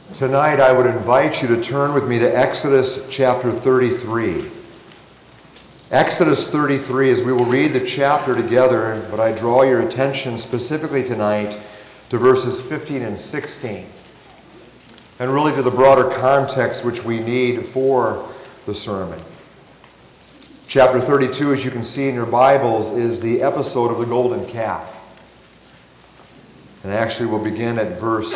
Tonight I would invite you to turn with me to Exodus chapter 33. Exodus 33, as we will read the chapter together, but I draw your attention specifically tonight to verses 15 and 16, and really to the broader context which we need for the sermon. Chapter 32, as you can see in your Bibles, is the episode of the golden calf. And actually we'll begin at verse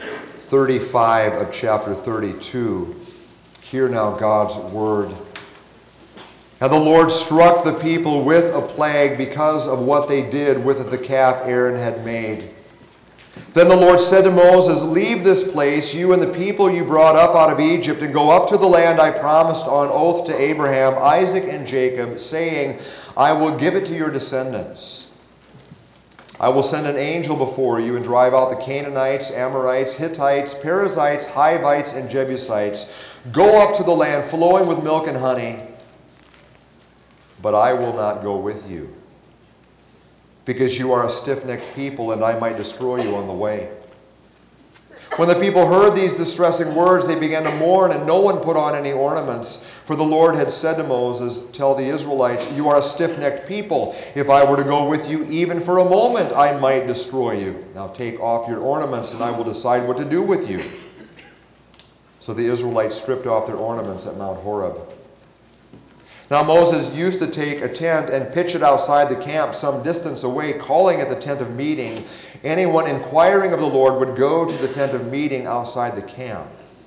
35 of chapter 32. Hear now God's word. And the Lord struck the people with a plague because of what they did with the calf Aaron had made. Then the Lord said to Moses, "Leave this place, you and the people you brought up out of Egypt, and go up to the land I promised on oath to Abraham, Isaac, and Jacob, saying, I will give it to your descendants. I will send an angel before you and drive out the Canaanites, Amorites, Hittites, Perizzites, Hivites, and Jebusites. Go up to the land flowing with milk and honey, but I will not go with you, because you are a stiff-necked people, and I might destroy you on the way." When the people heard these distressing words, they began to mourn, and no one put on any ornaments. For the Lord had said to Moses, "Tell the Israelites, you are a stiff-necked people. If I were to go with you even for a moment, I might destroy you. Now take off your ornaments, and I will decide what to do with you." So the Israelites stripped off their ornaments at Mount Horeb. Now Moses used to take a tent and pitch it outside the camp some distance away, calling it the tent of meeting. Anyone inquiring of the Lord would go to the tent of meeting outside the camp.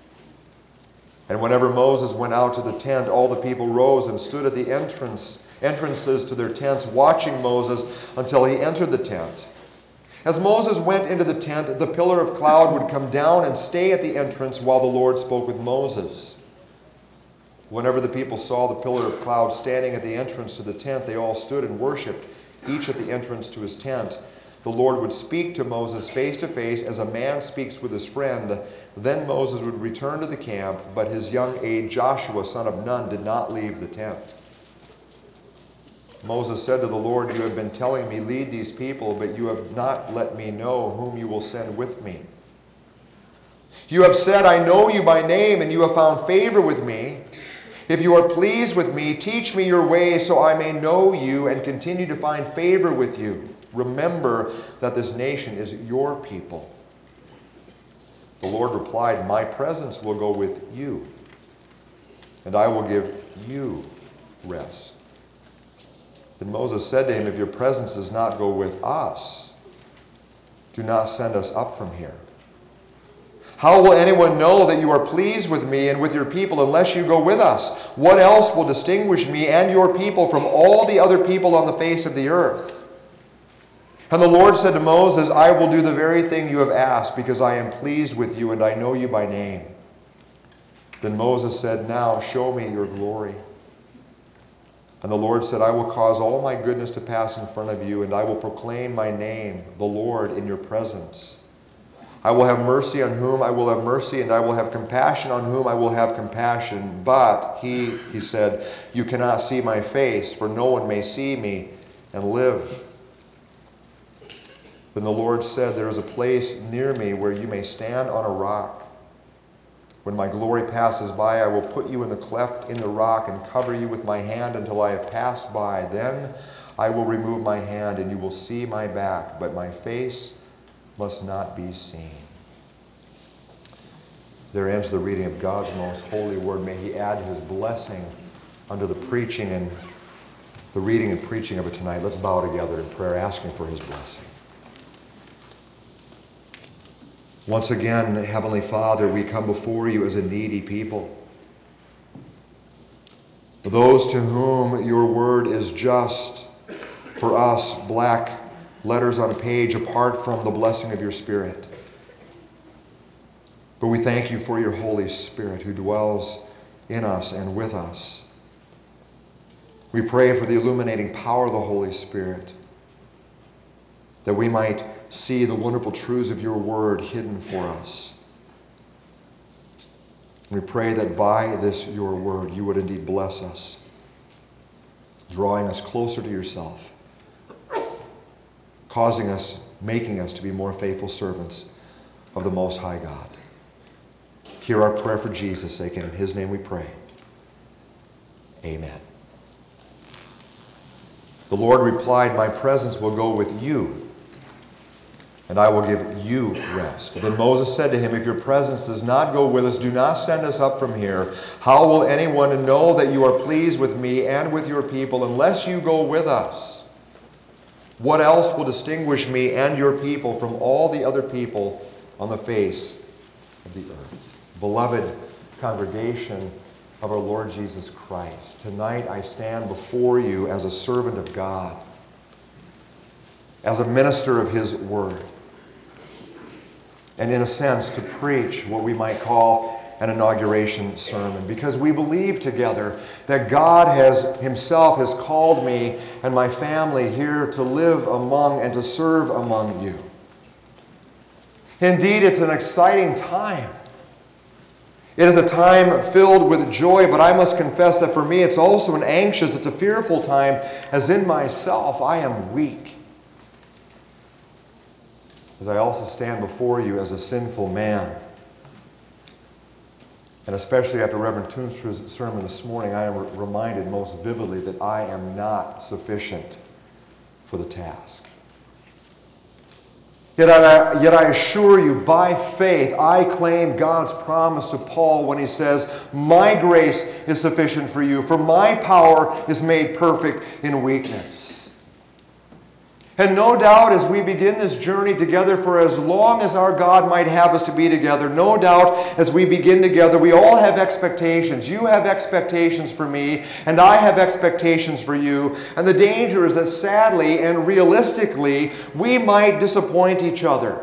And whenever Moses went out to the tent, all the people rose and stood at the entrances to their tents, watching Moses until he entered the tent. As Moses went into the tent, the pillar of cloud would come down and stay at the entrance while the Lord spoke with Moses. Whenever the people saw the pillar of cloud standing at the entrance to the tent, they all stood and worshipped, each at the entrance to his tent. The Lord would speak to Moses face to face as a man speaks with his friend. Then Moses would return to the camp, but his young aide Joshua, son of Nun, did not leave the tent. Moses said to the Lord, "You have been telling me, lead these people, but you have not let me know whom you will send with me. You have said, I know you by name, and you have found favor with me. If you are pleased with me, teach me your ways so I may know you and continue to find favor with you. Remember that this nation is your people." The Lord replied, "My presence will go with you, and I will give you rest." Then Moses said to him, "If your presence does not go with us, do not send us up from here. How will anyone know that you are pleased with me and with your people unless you go with us? What else will distinguish me and your people from all the other people on the face of the earth?" And the Lord said to Moses, "I will do the very thing you have asked, because I am pleased with you and I know you by name." Then Moses said, "Now show me your glory." And the Lord said, "I will cause all my goodness to pass in front of you, and I will proclaim my name, the Lord, in your presence. I will have mercy on whom I will have mercy, and I will have compassion on whom I will have compassion. But he said, you cannot see my face, for no one may see me and live." Then the Lord said, "There is a place near me where you may stand on a rock. When my glory passes by, I will put you in the cleft in the rock and cover you with my hand until I have passed by. Then I will remove my hand, and you will see my back, but my face must not be seen." There ends the reading of God's most holy word. May he add his blessing unto the preaching and the reading and preaching of it tonight. Let's bow together in prayer, asking for his blessing. Once again, Heavenly Father, we come before you as a needy people. Those to whom your word is just, for us, black letters on a page apart from the blessing of your Spirit. But we thank you for your Holy Spirit who dwells in us and with us. We pray for the illuminating power of the Holy Spirit, that we might see the wonderful truths of your word hidden for us. We pray that by this your word you would indeed bless us, drawing us closer to yourself, making us to be more faithful servants of the Most High God. Hear our prayer for Jesus' sake, and in His name we pray. Amen. The Lord replied, "My presence will go with you, and I will give you rest." Then Moses said to him, "If your presence does not go with us, do not send us up from here. How will anyone know that you are pleased with me and with your people unless you go with us? What else will distinguish me and your people from all the other people on the face of the earth?" Beloved congregation of our Lord Jesus Christ, tonight I stand before you as a servant of God, as a minister of His Word, and in a sense to preach what we might call an inauguration sermon, because we believe together that God Himself has called me and my family here to live among and to serve among you. Indeed, it's an exciting time. It is a time filled with joy, but I must confess that for me it's also an anxious, it's a fearful time, as in myself I am weak. As I also stand before you as a sinful man. And especially after Reverend Toonstra's sermon this morning, I am reminded most vividly that I am not sufficient for the task. Yet I assure you, by faith, I claim God's promise to Paul when he says, "My grace is sufficient for you, for my power is made perfect in weakness." And no doubt as we begin this journey together for as long as our God might have us to be together, no doubt as we begin together, we all have expectations. You have expectations for me, and I have expectations for you. And the danger is that sadly and realistically, we might disappoint each other.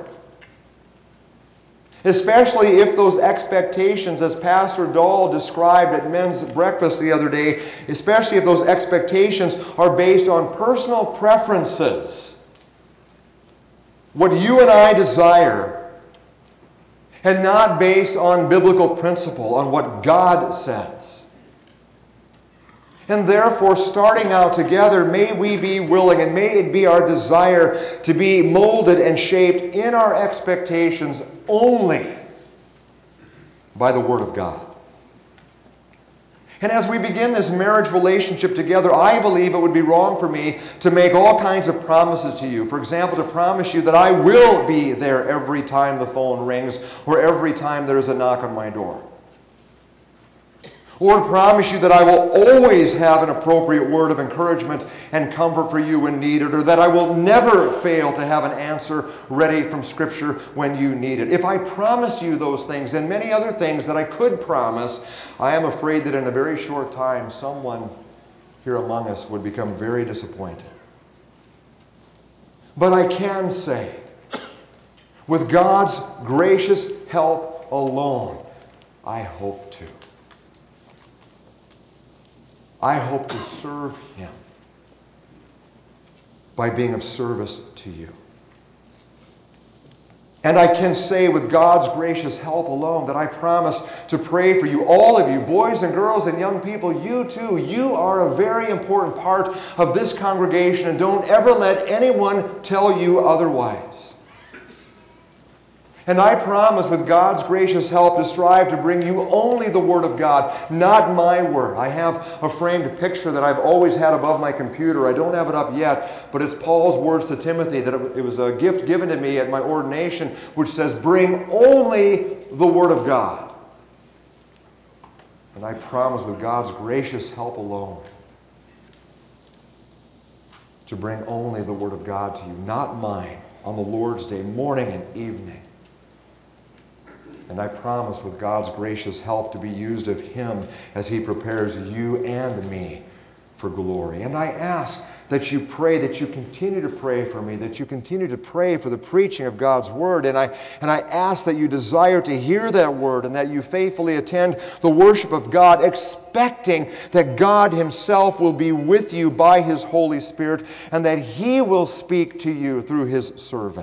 Especially if those expectations, as Pastor Dahl described at men's breakfast the other day, especially if those expectations are based on personal preferences. What you and I desire, and not based on biblical principle, on what God says. And therefore, starting out together, may we be willing, and may it be our desire to be molded and shaped in our expectations only by the Word of God. And as we begin this marriage relationship together, I believe it would be wrong for me to make all kinds of promises to you. For example, to promise you that I will be there every time the phone rings or every time there is a knock on my door. Or to promise you that I will always have an appropriate word of encouragement and comfort for you when needed, or that I will never fail to have an answer ready from Scripture when you need it. If I promise you those things and many other things that I could promise, I am afraid that in a very short time someone here among us would become very disappointed. But I can say, with God's gracious help alone, I hope to. I hope to serve Him by being of service to you. And I can say with God's gracious help alone that I promise to pray for you, all of you, boys and girls and young people, you too. You are a very important part of this congregation, and don't ever let anyone tell you otherwise. And I promise with God's gracious help to strive to bring you only the Word of God, not my word. I have a framed picture that I've always had above my computer. I don't have it up yet, but it's Paul's words to Timothy, that it was a gift given to me at my ordination, which says, "Bring only the Word of God." And I promise with God's gracious help alone to bring only the Word of God to you, not mine, on the Lord's Day, morning and evening. And I promise with God's gracious help to be used of Him as He prepares you and me for glory. And I ask that you pray, that you continue to pray for me, that you continue to pray for the preaching of God's Word. And I ask that you desire to hear that Word and that you faithfully attend the worship of God, expecting that God Himself will be with you by His Holy Spirit and that He will speak to you through His servant.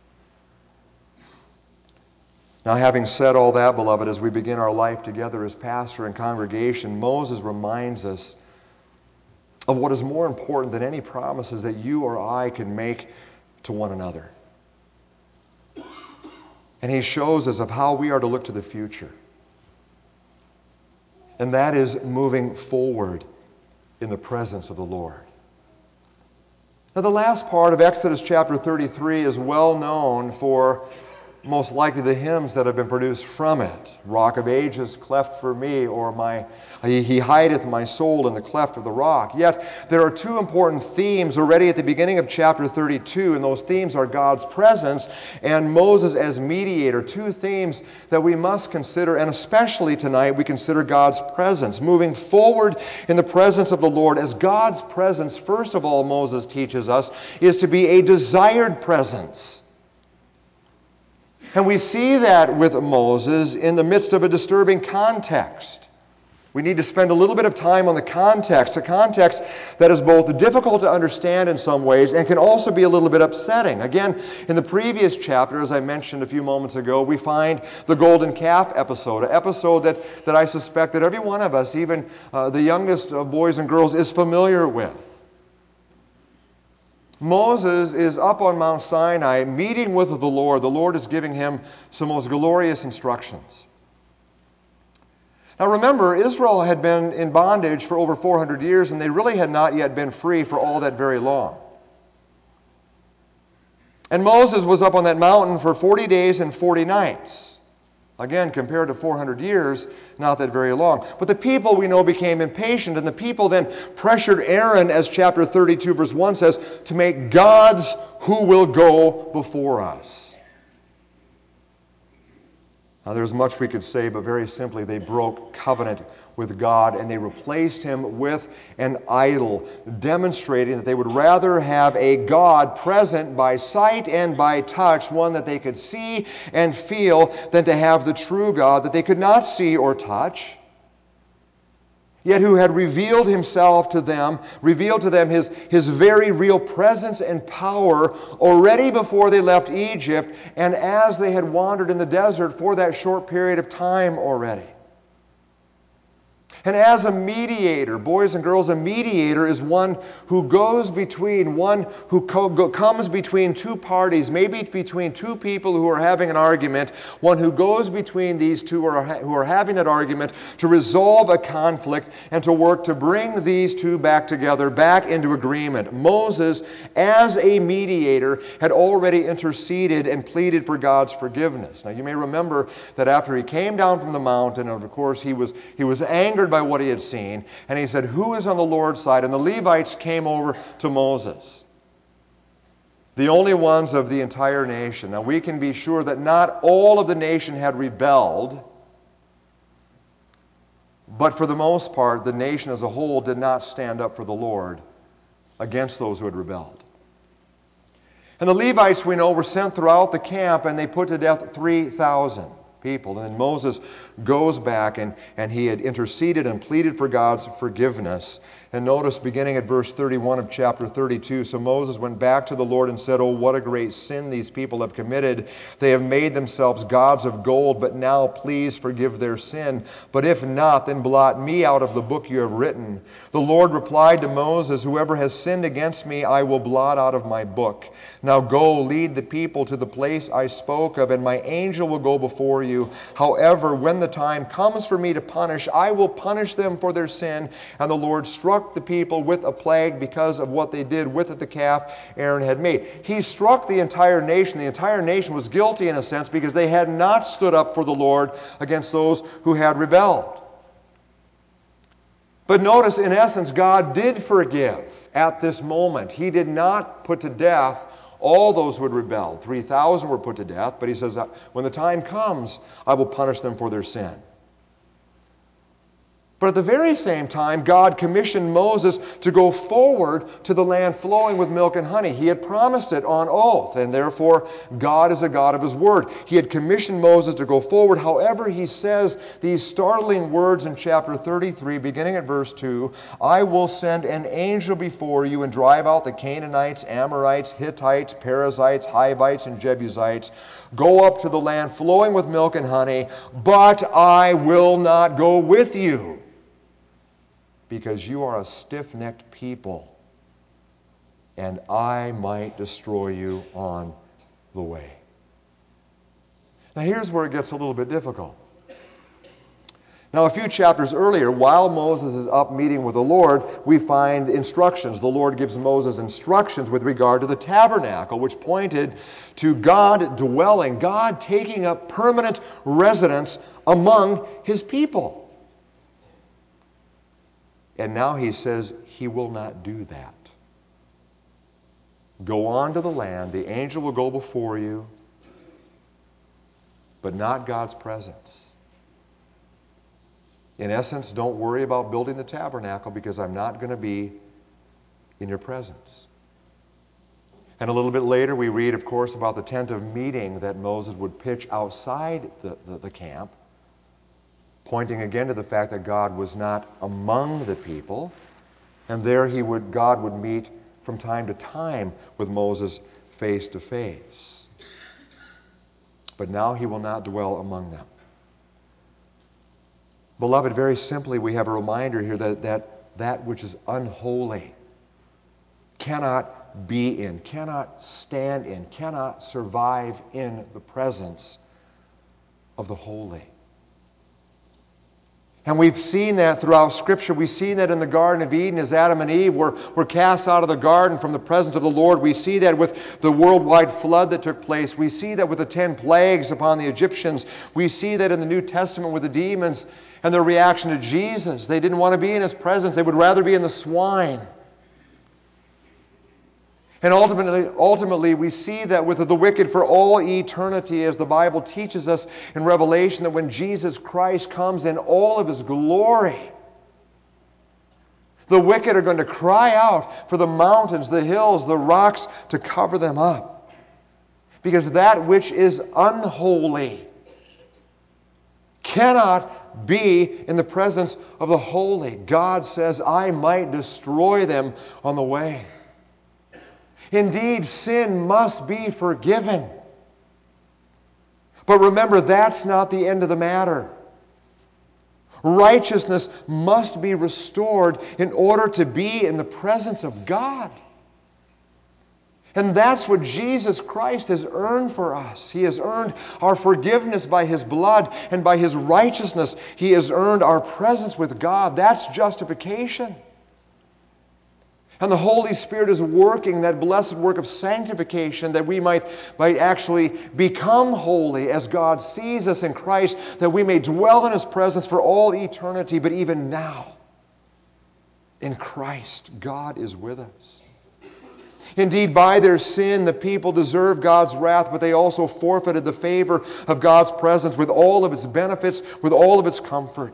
Now, having said all that, beloved, as we begin our life together as pastor and congregation, Moses reminds us of what is more important than any promises that you or I can make to one another. And he shows us of how we are to look to the future. And that is moving forward in the presence of the Lord. Now, the last part of Exodus chapter 33 is well known for most likely the hymns that have been produced from it. Rock of Ages, cleft for me, or He hideth my soul in the cleft of the rock. Yet there are two important themes already at the beginning of chapter 32, and those themes are God's presence and Moses as mediator. Two themes that we must consider, and especially tonight we consider God's presence. Moving forward in the presence of the Lord, as God's presence, first of all, Moses teaches us, is to be a desired presence. And we see that with Moses in the midst of a disturbing context. We need to spend a little bit of time on the context, a context that is both difficult to understand in some ways and can also be a little bit upsetting. Again, in the previous chapter, as I mentioned a few moments ago, we find the golden calf episode, an episode that I suspect that every one of us, even the youngest of boys and girls, is familiar with. Moses is up on Mount Sinai meeting with the Lord. The Lord is giving him some most glorious instructions. Now remember, Israel had been in bondage for over 400 years, and they really had not yet been free for all that very long. And Moses was up on that mountain for 40 days and 40 nights. Again, compared to 400 years, not that very long. But the people, we know, became impatient, and the people then pressured Aaron, as chapter 32 verse 1 says, to make gods who will go before us. Now, there's much we could say, but very simply, they broke covenant with God, and they replaced Him with an idol, demonstrating that they would rather have a God present by sight and by touch, one that they could see and feel, than to have the true God that they could not see or touch, yet who had revealed Himself to them, revealed to them His very real presence and power already before they left Egypt and as they had wandered in the desert for that short period of time already. And as a mediator, boys and girls, a mediator is one who goes between, one who comes between two parties, maybe between two people who are having an argument, one who goes between these two who are having that argument to resolve a conflict and to work to bring these two back together, back into agreement. Moses, as a mediator, had already interceded and pleaded for God's forgiveness. Now you may remember that after he came down from the mountain, and of course he was angered by what he had seen, and he said, "Who is on the Lord's side?" And the Levites came over to Moses, the only ones of the entire nation. Now we can be sure that not all of the nation had rebelled, but for the most part, the nation as a whole did not stand up for the Lord against those who had rebelled. And the Levites, we know, were sent throughout the camp, and they put to death 3,000 people. And then Moses goes back, and he had interceded and pleaded for God's forgiveness. And notice, beginning at verse 31 of chapter 32, so Moses went back to the Lord and said, "Oh, what a great sin these people have committed. They have made themselves gods of gold, but now please forgive their sin. But if not, then blot me out of the book you have written." The Lord replied to Moses, "Whoever has sinned against me, I will blot out of my book. Now go, lead the people to the place I spoke of, and my angel will go before you. However, when the time comes for me to punish, I will punish them for their sin." And the Lord struck the people with a plague because of what they did with the calf Aaron had made. He struck the entire nation. The entire nation was guilty in a sense because they had not stood up for the Lord against those who had rebelled. But notice, in essence, God did forgive at this moment. He did not put to death all those who had rebelled. 3,000 were put to death, but he says, when the time comes, I will punish them for their sin. But at the very same time, God commissioned Moses to go forward to the land flowing with milk and honey. He had promised it on oath, and therefore God is a God of His word. He had commissioned Moses to go forward. However, he says these startling words in chapter 33, beginning at verse 2, "I will send an angel before you and drive out the Canaanites, Amorites, Hittites, Perizzites, Hivites, and Jebusites. Go up to the land flowing with milk and honey, but I will not go with you, because you are a stiff-necked people, and I might destroy you on the way." Now here's where it gets a little bit difficult. Now, a few chapters earlier, while Moses is up meeting with the Lord, we find instructions. The Lord gives Moses instructions with regard to the tabernacle, which pointed to God dwelling, God taking up permanent residence among His people. And now He says He will not do that. Go on to the land, the angel will go before you, but not God's presence. In essence, don't worry about building the tabernacle because I'm not going to be in your presence. And a little bit later we read, of course, about the tent of meeting that Moses would pitch outside the camp, pointing again to the fact that God was not among the people. And there God would meet from time to time with Moses face to face. But now He will not dwell among them. Beloved, very simply, we have a reminder here that which is unholy cannot be in, cannot stand in, cannot survive in the presence of the holy. And we've seen that throughout Scripture. We've seen that in the Garden of Eden as Adam and Eve were cast out of the garden from the presence of the Lord. We see that with the worldwide flood that took place. We see that with the 10 plagues upon the Egyptians. We see that in the New Testament with the demons and their reaction to Jesus. They didn't want to be in His presence. They would rather be in the swine. And ultimately, we see that with the wicked for all eternity, as the Bible teaches us in Revelation, that when Jesus Christ comes in all of His glory, the wicked are going to cry out for the mountains, the hills, the rocks to cover them up. Because that which is unholy cannot be in the presence of the holy. God says, I might destroy them on the way. Indeed, sin must be forgiven. But remember, that's not the end of the matter. Righteousness must be restored in order to be in the presence of God. And that's what Jesus Christ has earned for us. He has earned our forgiveness by His blood, and by His righteousness He has earned our presence with God. That's justification. And the Holy Spirit is working that blessed work of sanctification that we might actually become holy as God sees us in Christ, that we may dwell in His presence for all eternity. But even now, in Christ, God is with us. Indeed, by their sin, the people deserved God's wrath, but they also forfeited the favor of God's presence with all of its benefits, with all of its comfort.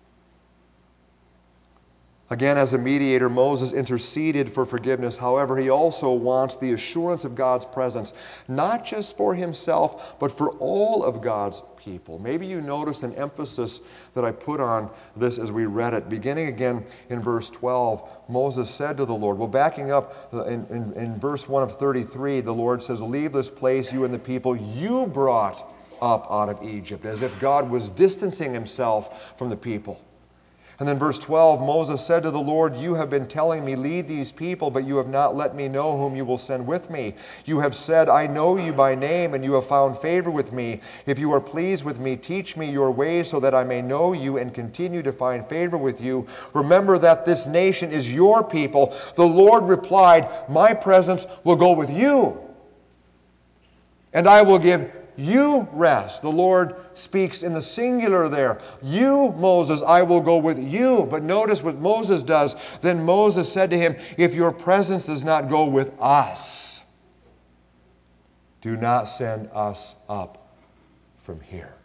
Again, as a mediator, Moses interceded for forgiveness. However, he also wants the assurance of God's presence, not just for himself, but for all of God's people. Maybe you noticed an emphasis that I put on this as we read it. Beginning again in verse 12, Moses said to the Lord, well, backing up in verse 1 of 33, the Lord says, leave this place, you and the people you brought up out of Egypt, as if God was distancing Himself from the people. And then verse 12, Moses said to the Lord, you have been telling me, lead these people, but you have not let me know whom you will send with me. You have said, I know you by name, and you have found favor with me. If you are pleased with me, teach me your ways so that I may know you and continue to find favor with you. Remember that this nation is your people. The Lord replied, my presence will go with you, and I will give you rest. The Lord speaks in the singular there. You, Moses, I will go with you. But notice what Moses does. Then Moses said to him, if your presence does not go with us, do not send us up from here.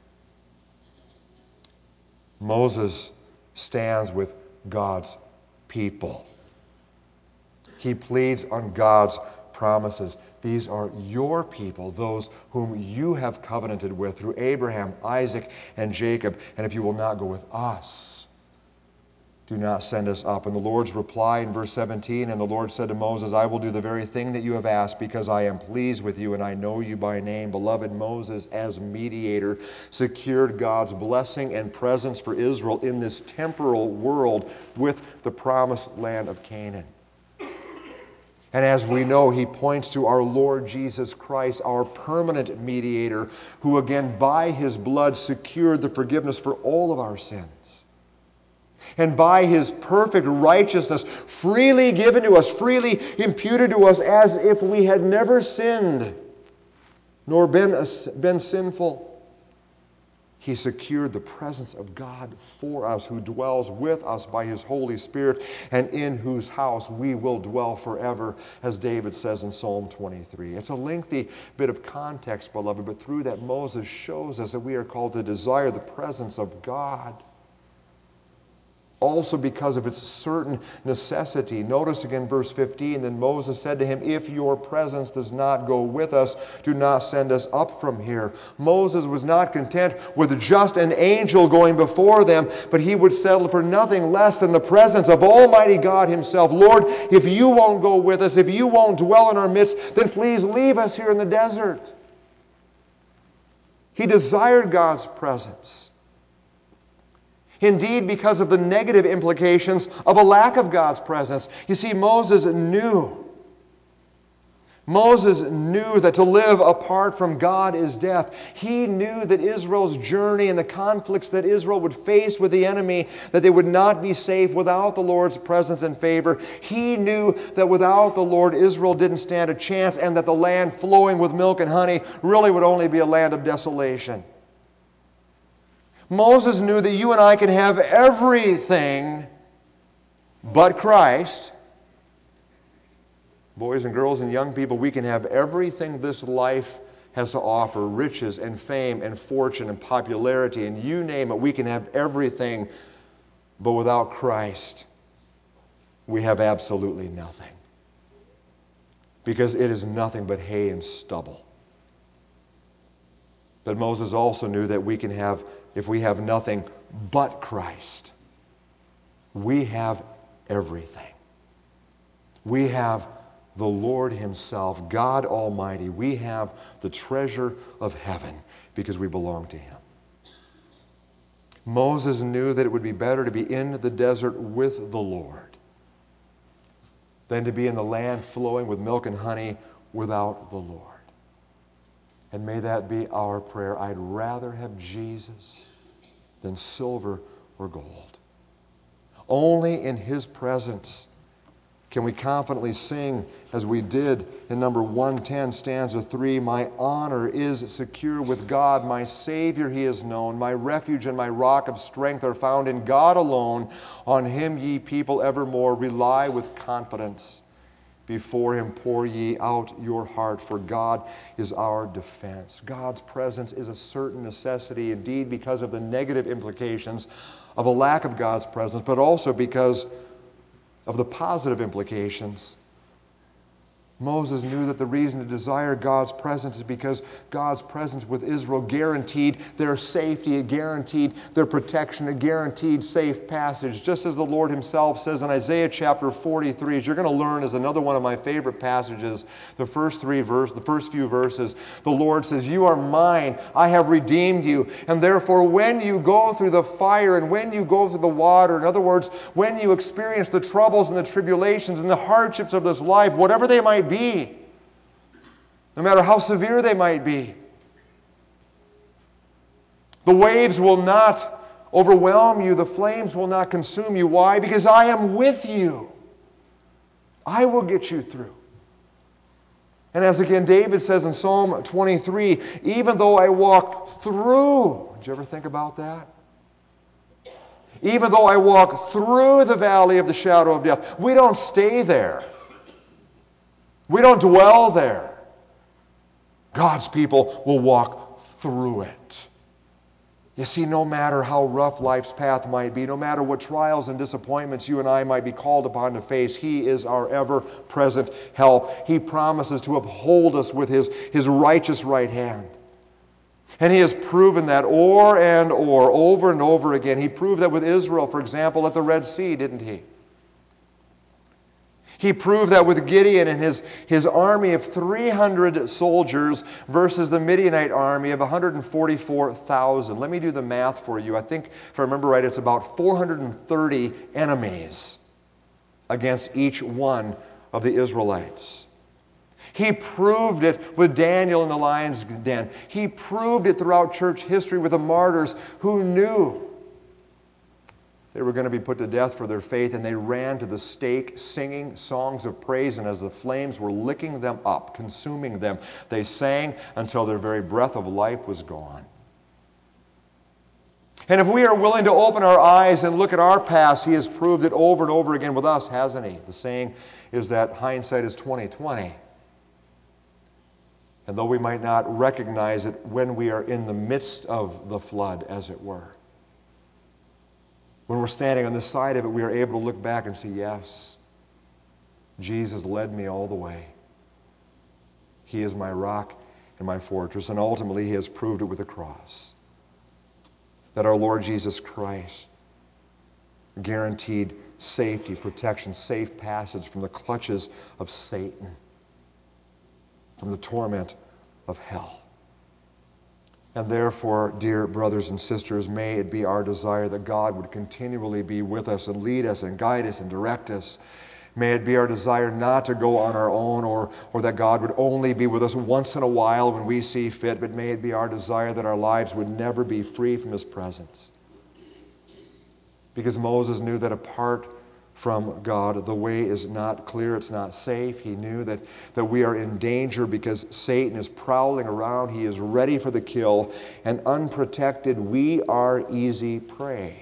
Moses stands with God's people. He pleads on God's promises. These are your people, those whom you have covenanted with through Abraham, Isaac, and Jacob. And if you will not go with us, do not send us up. And the Lord's reply in verse 17, and the Lord said to Moses, I will do the very thing that you have asked, because I am pleased with you and I know you by name. Beloved, Moses, as mediator, secured God's blessing and presence for Israel in this temporal world with the promised land of Canaan. And as we know, he points to our Lord Jesus Christ, our permanent mediator, who again by his blood secured the forgiveness for all of our sins. And by his perfect righteousness, freely given to us, freely imputed to us, as if we had never sinned, nor been sinful, he secured the presence of God for us, who dwells with us by his Holy Spirit, and in whose house we will dwell forever, as David says in Psalm 23. It's a lengthy bit of context, beloved, but through that Moses shows us that we are called to desire the presence of God. Also because of its certain necessity. Notice again verse 15, then Moses said to him, if your presence does not go with us, do not send us up from here. Moses was not content with just an angel going before them, but he would settle for nothing less than the presence of Almighty God himself. Lord, if you won't go with us, if you won't dwell in our midst, then please leave us here in the desert. He desired God's presence. Indeed, because of the negative implications of a lack of God's presence. You see, Moses knew that to live apart from God is death. He knew that Israel's journey and the conflicts that Israel would face with the enemy, that they would not be safe without the Lord's presence and favor. He knew that without the Lord, Israel didn't stand a chance, and that the land flowing with milk and honey really would only be a land of desolation. Moses knew that you and I can have everything but Christ. Boys and girls and young people, we can have everything this life has to offer, riches and fame and fortune and popularity, and you name it, we can have everything, but without Christ, we have absolutely nothing. Because it is nothing but hay and stubble. But Moses also knew that we can have, if we have nothing but Christ, we have everything. We have the Lord himself, God Almighty. We have the treasure of heaven because we belong to him. Moses knew that it would be better to be in the desert with the Lord than to be in the land flowing with milk and honey without the Lord. And may that be our prayer. I'd rather have Jesus than silver or gold. Only in his presence can we confidently sing, as we did in number 110, stanza 3, my honor is secure with God, my Savior he is known, my refuge and my rock of strength are found in God alone. On him ye people evermore rely with confidence. Before him pour ye out your heart, for God is our defense. God's presence is a certain necessity, indeed, because of the negative implications of a lack of God's presence, but also because of the positive implications. Moses knew that the reason to desire God's presence is because God's presence with Israel guaranteed their safety, it guaranteed their protection, it guaranteed safe passage. Just as the Lord himself says in Isaiah chapter 43, as you're going to learn is another one of my favorite passages, the first few verses, the Lord says, you are mine, I have redeemed you, and therefore when you go through the fire and when you go through the water, in other words, when you experience the troubles and the tribulations and the hardships of this life, whatever they might be, no matter how severe they might be, the waves will not overwhelm you, the flames will not consume you. Why? Because I am with you. I will get you through. And as again David says in Psalm 23, even though I walk through, did you ever think about that? Even though I walk through the valley of the shadow of death, we don't stay there. We don't dwell there. God's people will walk through it. You see, no matter how rough life's path might be, no matter what trials and disappointments you and I might be called upon to face, he is our ever-present help. He promises to uphold us with his righteous right hand. And he has proven that over and over again. He proved that with Israel, for example, at the Red Sea, didn't he? He proved that with Gideon and his army of 300 soldiers versus the Midianite army of 144,000. Let me do the math for you. I think, if I remember right, it's about 430 enemies against each one of the Israelites. He proved it with Daniel in the lion's den. He proved it throughout church history with the martyrs who knew they were going to be put to death for their faith, and they ran to the stake singing songs of praise, and as the flames were licking them up, consuming them, they sang until their very breath of life was gone. And if we are willing to open our eyes and look at our past, He has proved it over and over again with us, hasn't He? The saying is that hindsight is 20/20. And though we might not recognize it when we are in the midst of the flood, as it were, when we're standing on the side of it, we are able to look back and say, yes, Jesus led me all the way. He is my rock and my fortress. And ultimately, He has proved it with the cross. That our Lord Jesus Christ guaranteed safety, protection, safe passage from the clutches of Satan, from the torment of hell. And therefore, dear brothers and sisters, may it be our desire that God would continually be with us and lead us and guide us and direct us. May it be our desire not to go on our own, or that God would only be with us once in a while when we see fit, but may it be our desire that our lives would never be free from His presence. Because Moses knew that apart from God, the way is not clear, it's not safe. He knew that we are in danger because Satan is prowling around. He is ready for the kill, and unprotected, we are easy prey.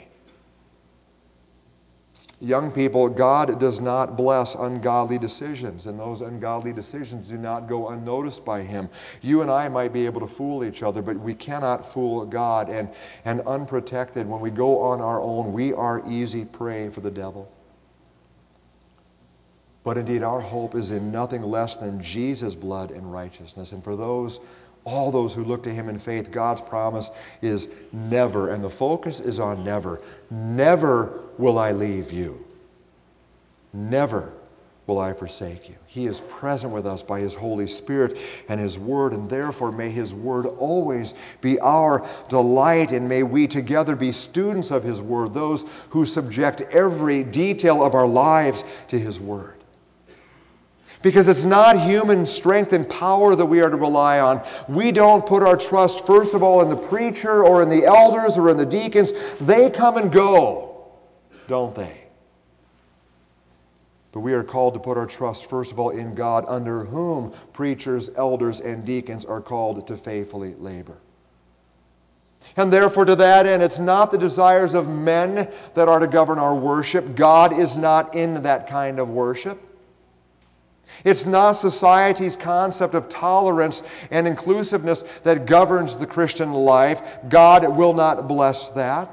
Young people, God does not bless ungodly decisions, and those ungodly decisions do not go unnoticed by Him. You and I might be able to fool each other, but we cannot fool God. And unprotected, when we go on our own, we are easy prey for the devil. But indeed, our hope is in nothing less than Jesus' blood and righteousness. And for all those who look to Him in faith, God's promise is never, and the focus is on never. Never will I leave you. Never will I forsake you. He is present with us by His Holy Spirit and His Word, and therefore may His Word always be our delight, and may we together be students of His Word, those who subject every detail of our lives to His Word. Because it's not human strength and power that we are to rely on. We don't put our trust, first of all, in the preacher or in the elders or in the deacons. They come and go, don't they? But we are called to put our trust, first of all, in God, under whom preachers, elders, and deacons are called to faithfully labor. And therefore, to that end, it's not the desires of men that are to govern our worship. God is not in that kind of worship. It's not society's concept of tolerance and inclusiveness that governs the Christian life. God will not bless that.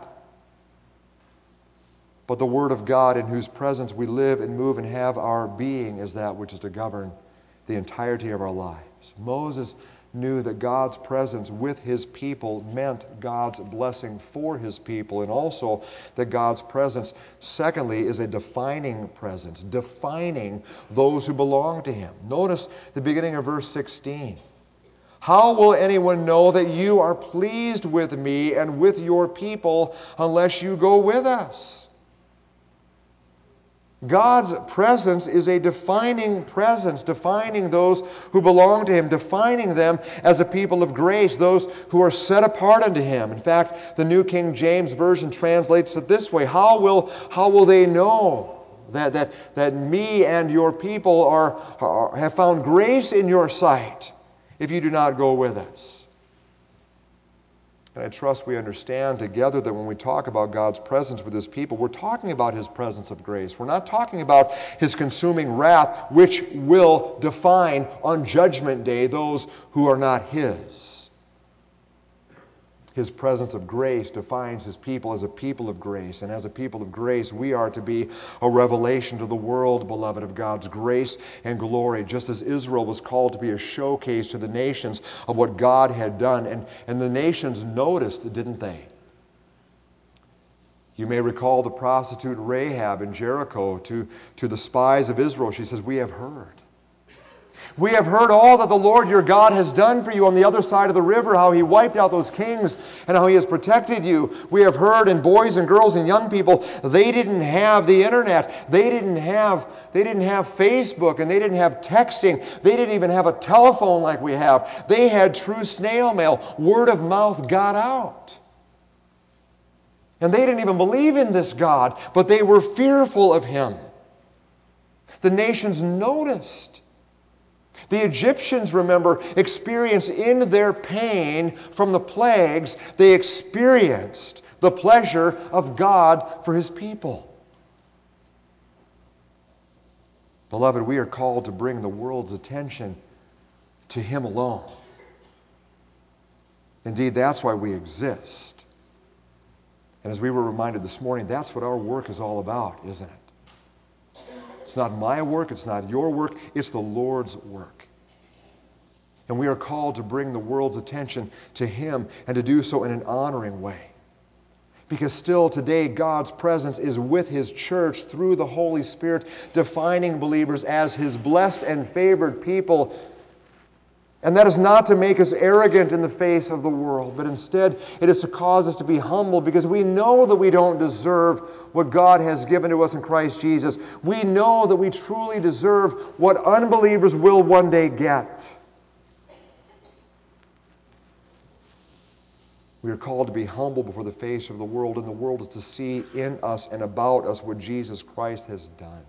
But the Word of God, in whose presence we live and move and have our being, is that which is to govern the entirety of our lives. Moses knew that God's presence with His people meant God's blessing for His people, and also that God's presence, secondly, is a defining presence, defining those who belong to Him. Notice the beginning of verse 16. How will anyone know that you are pleased with me and with your people unless you go with us? God's presence is a defining presence, defining those who belong to Him, defining them as a people of grace, those who are set apart unto Him. In fact, the New King James Version translates it this way: How will they know that me and your people have found grace in your sight if you do not go with us? And I trust we understand together that when we talk about God's presence with His people, we're talking about His presence of grace. We're not talking about His consuming wrath, which will define on Judgment Day those who are not His. His presence of grace defines His people as a people of grace. And as a people of grace, we are to be a revelation to the world, beloved, of God's grace and glory, just as Israel was called to be a showcase to the nations of what God had done. And the nations noticed, didn't they? You may recall the prostitute Rahab in Jericho to the spies of Israel. She says, "We have heard." We have heard all that the Lord your God has done for you on the other side of the river, how He wiped out those kings and how He has protected you. We have heard, and boys and girls and young people, they didn't have the internet. They didn't have Facebook, and they didn't have texting. They didn't even have a telephone like we have. They had true snail mail. Word of mouth got out. And they didn't even believe in this God, but they were fearful of Him. The nations noticed. The Egyptians, remember, experienced in their pain from the plagues, they experienced the pleasure of God for His people. Beloved, we are called to bring the world's attention to Him alone. Indeed, that's why we exist. And as we were reminded this morning, that's what our work is all about, isn't it? It's not my work, it's not your work, it's the Lord's work. And we are called to bring the world's attention to Him and to do so in an honoring way. Because still today God's presence is with His church through the Holy Spirit, defining believers as His blessed and favored people. And that is not to make us arrogant in the face of the world, but instead it is to cause us to be humble, because we know that we don't deserve what God has given to us in Christ Jesus. We know that we truly deserve what unbelievers will one day get. We are called to be humble before the face of the world, and the world is to see in us and about us what Jesus Christ has done.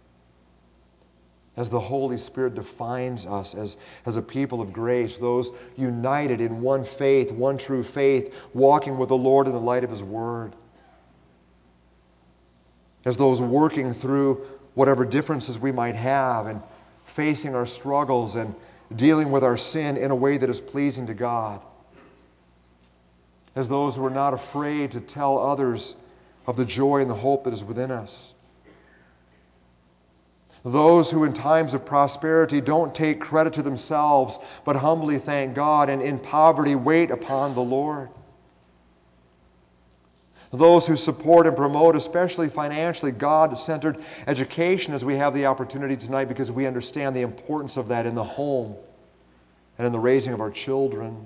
As the Holy Spirit defines us as a people of grace, those united in one faith, one true faith, walking with the Lord in the light of His Word. As those working through whatever differences we might have and facing our struggles and dealing with our sin in a way that is pleasing to God. As those who are not afraid to tell others of the joy and the hope that is within us. Those who in times of prosperity don't take credit to themselves, but humbly thank God, and in poverty wait upon the Lord. Those who support and promote, especially financially, God-centered education, as we have the opportunity tonight, because we understand the importance of that in the home and in the raising of our children.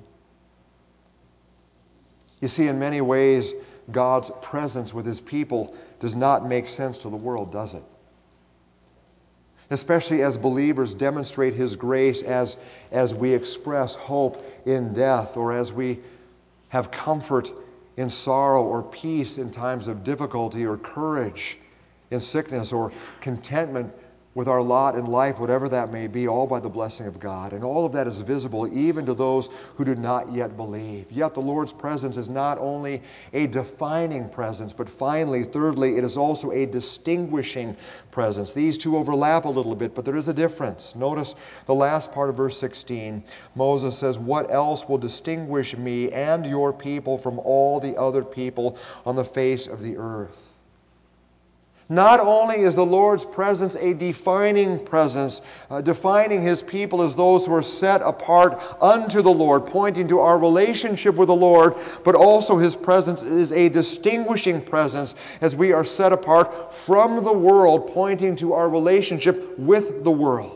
You see, in many ways, God's presence with His people does not make sense to the world, does it? Especially as believers demonstrate His grace as we express hope in death, or as we have comfort in sorrow, or peace in times of difficulty, or courage in sickness, or contentment with our lot in life, whatever that may be, all by the blessing of God. And all of that is visible even to those who do not yet believe. Yet the Lord's presence is not only a defining presence, but finally, thirdly, it is also a distinguishing presence. These two overlap a little bit, but there is a difference. Notice the last part of verse 16. Moses says, "What else will distinguish me and your people from all the other people on the face of the earth?" Not only is the Lord's presence a defining presence, defining His people as those who are set apart unto the Lord, pointing to our relationship with the Lord, but also His presence is a distinguishing presence as we are set apart from the world, pointing to our relationship with the world.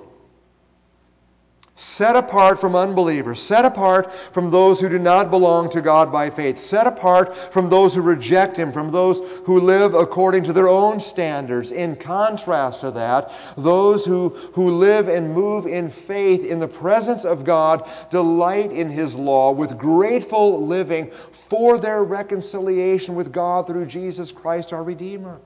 Set apart from unbelievers, set apart from those who do not belong to God by faith, set apart from those who reject Him, from those who live according to their own standards. In contrast to that, those who live and move in faith in the presence of God, delight in His law with grateful living for their reconciliation with God through Jesus Christ our Redeemer.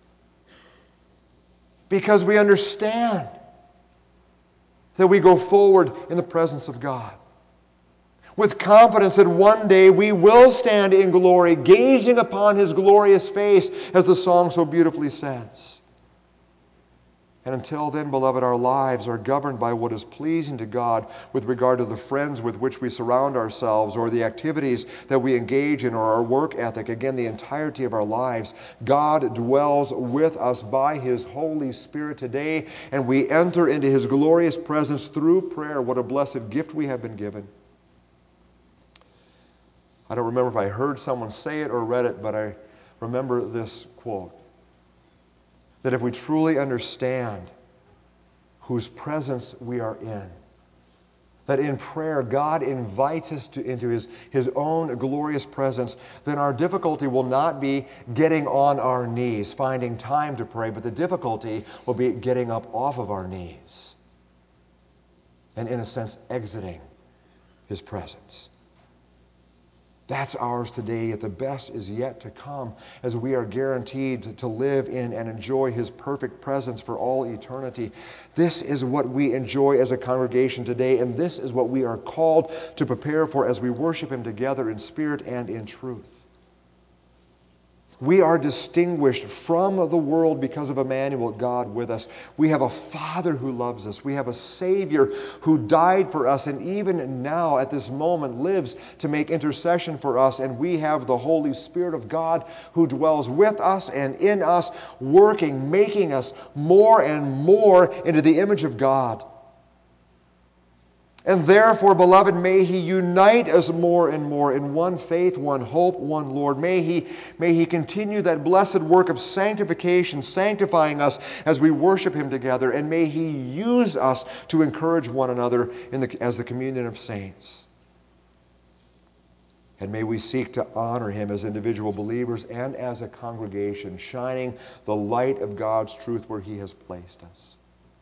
Because we understand that we go forward in the presence of God, with confidence that one day we will stand in glory, gazing upon His glorious face, as the song so beautifully says. And until then, beloved, our lives are governed by what is pleasing to God with regard to the friends with which we surround ourselves, or the activities that we engage in, or our work ethic. Again, the entirety of our lives. God dwells with us by His Holy Spirit today, and we enter into His glorious presence through prayer. What a blessed gift we have been given. I don't remember if I heard someone say it or read it, but I remember this quote. That if we truly understand whose presence we are in. That in prayer, God invites us into His own glorious presence. Then our difficulty will not be getting on our knees, finding time to pray, but the difficulty will be getting up off of our knees and, in a sense, exiting His presence. That's ours today, yet the best is yet to come, as we are guaranteed to live in and enjoy His perfect presence for all eternity. This is what we enjoy as a congregation today, and this is what we are called to prepare for as we worship Him together in spirit and in truth. We are distinguished from the world because of Emmanuel, God with us. We have a Father who loves us. We have a Savior who died for us and even now at this moment lives to make intercession for us. And we have the Holy Spirit of God who dwells with us and in us, working, making us more and more into the image of God. And therefore, beloved, may He unite us more and more in one faith, one hope, one Lord. May He continue that blessed work of sanctification, sanctifying us as we worship Him together. And may He use us to encourage one another as the communion of saints. And may we seek to honor Him as individual believers and as a congregation, shining the light of God's truth where He has placed us.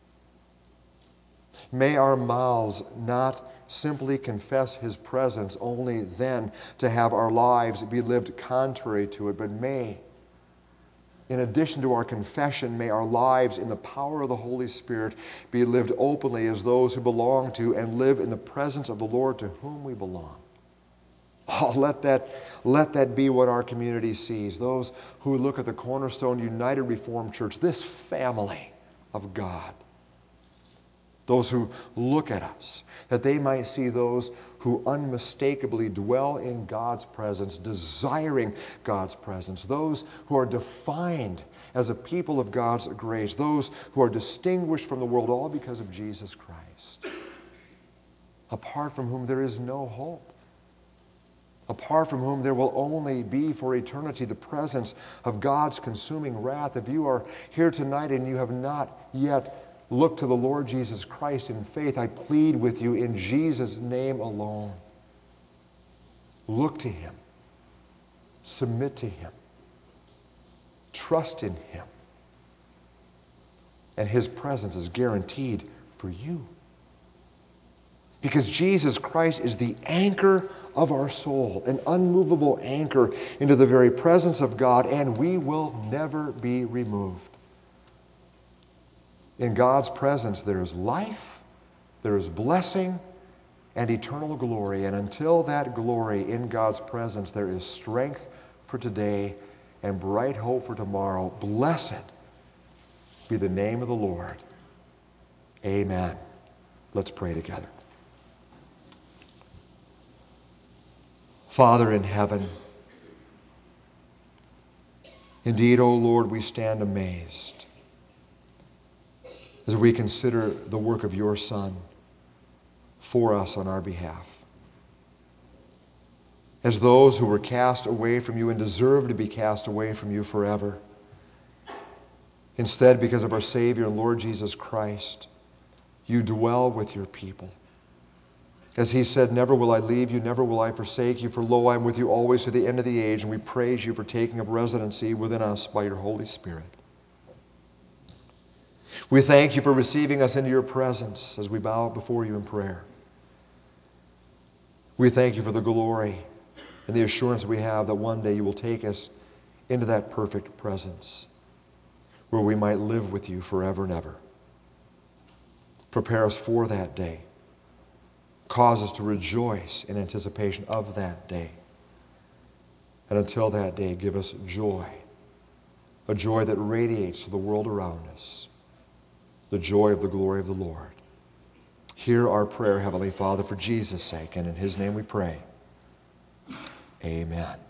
May our mouths not simply confess His presence, only then to have our lives be lived contrary to it, but may, in addition to our confession, may our lives in the power of the Holy Spirit be lived openly as those who belong to and live in the presence of the Lord to whom we belong. Oh, let that be what our community sees. Those who look at the Cornerstone United Reformed Church, this family of God. Those who look at us, that they might see those who unmistakably dwell in God's presence, desiring God's presence. Those who are defined as a people of God's grace. Those who are distinguished from the world, all because of Jesus Christ. Apart from whom there is no hope. Apart from whom there will only be for eternity the presence of God's consuming wrath. If you are here tonight and you have not yet look to the Lord Jesus Christ in faith, I plead with you in Jesus' name alone. Look to Him. Submit to Him. Trust in Him. And His presence is guaranteed for you. Because Jesus Christ is the anchor of our soul, an unmovable anchor into the very presence of God, and we will never be removed. In God's presence there is life, there is blessing, and eternal glory. And until that glory in God's presence, there is strength for today and bright hope for tomorrow. Blessed be the name of the Lord. Amen. Let's pray together. Father in heaven, indeed, O Lord, we stand amazed as we consider the work of your Son for us on our behalf. As those who were cast away from you and deserve to be cast away from you forever. Instead, because of our Savior and Lord Jesus Christ, you dwell with your people. As He said, never will I leave you, never will I forsake you, for lo, I am with you always to the end of the age, and we praise you for taking up residency within us by your Holy Spirit. We thank you for receiving us into your presence as we bow before you in prayer. We thank you for the glory and the assurance we have that one day you will take us into that perfect presence where we might live with you forever and ever. Prepare us for that day. Cause us to rejoice in anticipation of that day. And until that day, give us joy, a joy that radiates to the world around us. The joy of the glory of the Lord. Hear our prayer, Heavenly Father, for Jesus' sake, and in His name we pray. Amen.